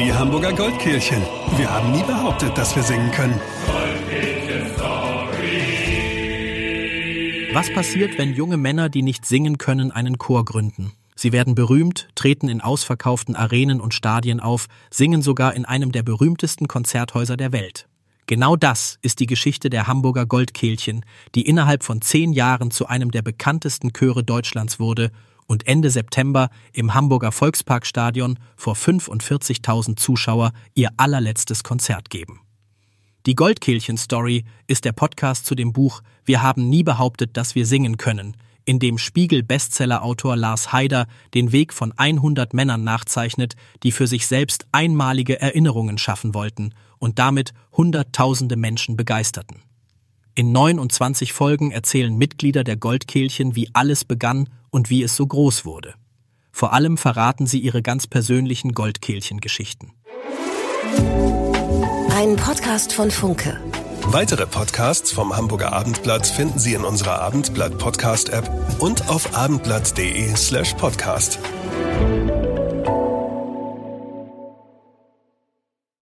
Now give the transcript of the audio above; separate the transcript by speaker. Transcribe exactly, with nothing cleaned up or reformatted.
Speaker 1: Die Hamburger Goldkehlchen. Wir haben nie behauptet, dass wir singen können.
Speaker 2: Was passiert, wenn junge Männer, die nicht singen können, einen Chor gründen? Sie werden berühmt, treten in ausverkauften Arenen und Stadien auf, singen sogar in einem der berühmtesten Konzerthäuser der Welt. Genau das ist die Geschichte der Hamburger Goldkehlchen, die innerhalb von zehn Jahren zu einem der bekanntesten Chöre Deutschlands wurde und Ende September im Hamburger Volksparkstadion vor fünfundvierzigtausend Zuschauer ihr allerletztes Konzert geben. Die Goldkehlchen-Story ist der Podcast zu dem Buch Wir haben nie behauptet, dass wir singen können, in dem Spiegel-Bestseller-Autor Lars Haider den Weg von hundert Männern nachzeichnet, die für sich selbst einmalige Erinnerungen schaffen wollten und damit hunderttausende Menschen begeisterten. In neunundzwanzig Folgen erzählen Mitglieder der Goldkehlchen, wie alles begann und wie es so groß wurde. Vor allem verraten sie ihre ganz persönlichen Goldkehlchen-Geschichten.
Speaker 3: Ein Podcast von Funke.
Speaker 1: Weitere Podcasts vom Hamburger Abendblatt finden Sie in unserer Abendblatt-Podcast-App und auf abendblatt punkt de slash podcast.